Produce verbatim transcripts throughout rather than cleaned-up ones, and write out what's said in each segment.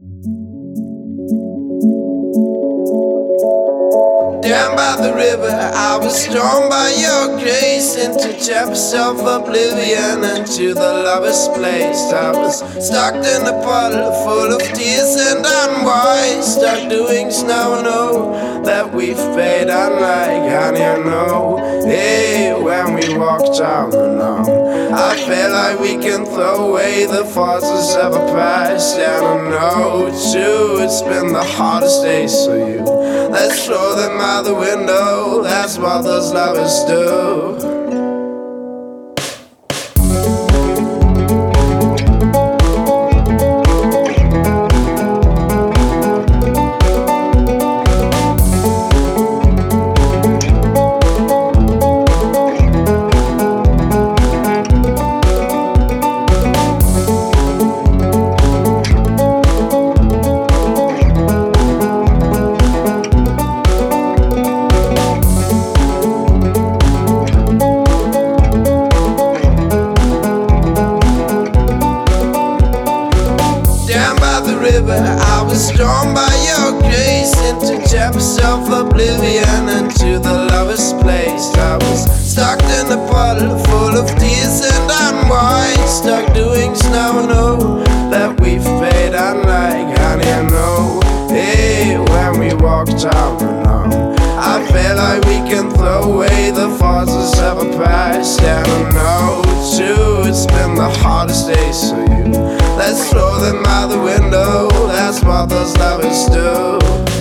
Down by the river, I was drawn by your grace into chapters of oblivion, into the lover's place. I was stuck in a puddle full of tears and unwise, stuck doing snow, know that we've paid unlike honey, I know. Hey, when we walked down the known, I felt like we can throw away the forces of a past, and I know too, it's been the hardest days for you. Let's throw them out the window, that's what those lovers do. I was drawn by your grace into chapters of oblivion, into the lover's place. I was stuck in a puddle full of tears and unwise, stuck doing snow, know that we've paid unlike honey, I know. Hey, when we walked out alone, I felt like we can throw away the forces of a past, and I know too, it's been the hardest days for you. Let's throw them out the window, that's what those lovers do.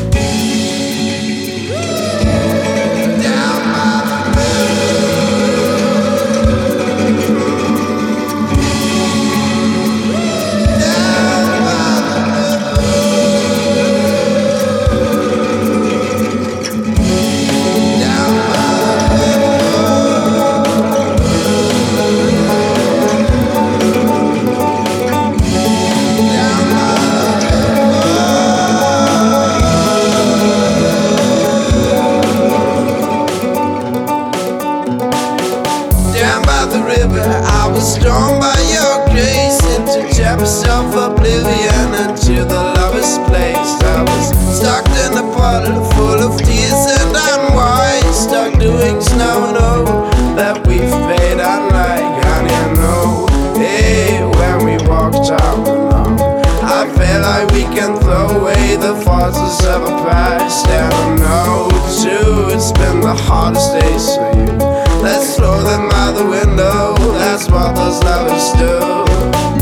I was drawn by your grace into chapters of oblivion, into the lover's place. I was stuck in a puddle full of tears and unwise, stuck doing snow, know that we've paid unlike honey, I know. Hey, when we walked out alone, I felt like we can throw away the forces of a past, and I know too, it's been the hardest days for you. Let's throw them out the window, that's what those lovers do.